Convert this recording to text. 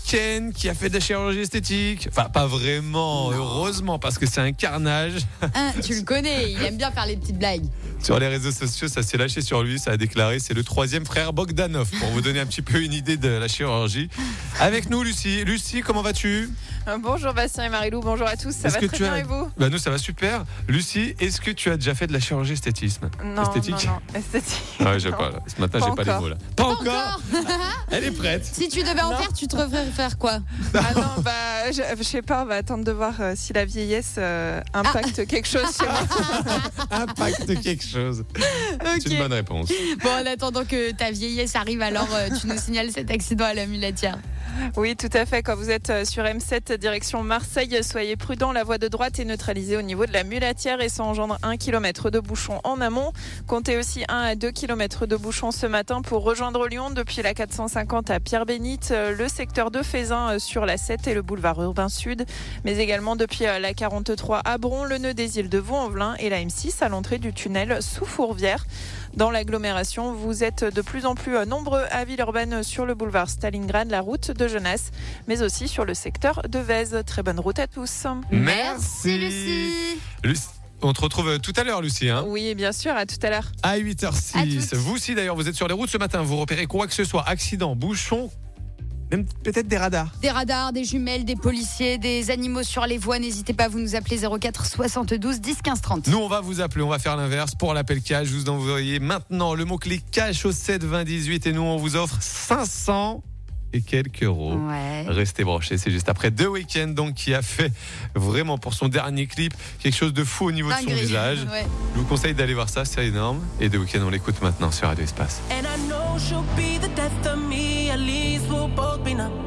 Ken qui a fait de la chirurgie esthétique. Enfin, pas vraiment, heureusement, parce que c'est un carnage. Tu le connais, il aime bien faire les petites blagues. Sur les réseaux sociaux, ça s'est lâché sur lui. Ça a déclaré, c'est le 3e frère Bogdanov. Pour vous donner un petit peu une idée de la chirurgie. Avec nous, Lucie. Lucie, comment vas-tu ? Bonjour Bastien et Marilou, bonjour à tous, ça va très bien et vous ? Nous ça va super. Lucie, est-ce que tu as déjà fait de la chirurgie esthétisme ? Non, esthétique ? non, esthétique. Ouais, j'ai pas là. Ce matin, Pas j'ai pas les encore. mots là. Pas encore. Elle est prête. Si tu devais en faire, tu te referais faire quoi ? Ah non, je sais pas, on va attendre de voir si la vieillesse impacte quelque chose chez moi. Impacte quelque chose. C'est une bonne réponse. Bon, en attendant que ta vieillesse arrive, alors tu nous signales cet accident à la mulatière. Oui, tout à fait. Quand vous êtes sur M7 direction Marseille, soyez prudents. La voie de droite est neutralisée au niveau de la mulatière et ça engendre 1 km de bouchon en amont. Comptez aussi 1 à 2 km de bouchon ce matin pour rejoindre Lyon depuis la 450 à Pierre-Bénite, le secteur de Fézin sur la 7 et le boulevard urbain sud, mais également depuis la 43 à Bron, le nœud des îles de Vaux-en-Velin et la M6 à l'entrée du tunnel sous Fourvière. Dans l'agglomération, vous êtes de plus en plus nombreux à Villeurbanne sur le boulevard Stalingrad, la route de Genasse, mais aussi sur le secteur de Vèze. Très bonne route à tous. Merci Lucie. On te retrouve tout à l'heure, Lucie. Oui, bien sûr, à tout à l'heure. À 8h06. Vous aussi, d'ailleurs, vous êtes sur les routes ce matin. Vous repérez quoi que ce soit, accident, bouchon, même peut-être des radars. Des radars, des jumelles, des policiers, des animaux sur les voies. N'hésitez pas à vous nous appeler 04 72 10 15 30. Nous, on va vous appeler, on va faire l'inverse. Pour l'appel cash, vous envoyez maintenant le mot-clé cash au 7 20 18 et nous, on vous offre 500 et quelques euros. Ouais. Restez branchés, c'est juste après The Weeknd donc qui a fait vraiment pour son dernier clip quelque chose de fou au niveau de son Dinguerie. visage. Ouais. Je vous conseille d'aller voir ça, c'est énorme. Et The Weeknd, on l'écoute maintenant sur Radio Espace. And I know she'll be the death of me, at least we'll both be numb.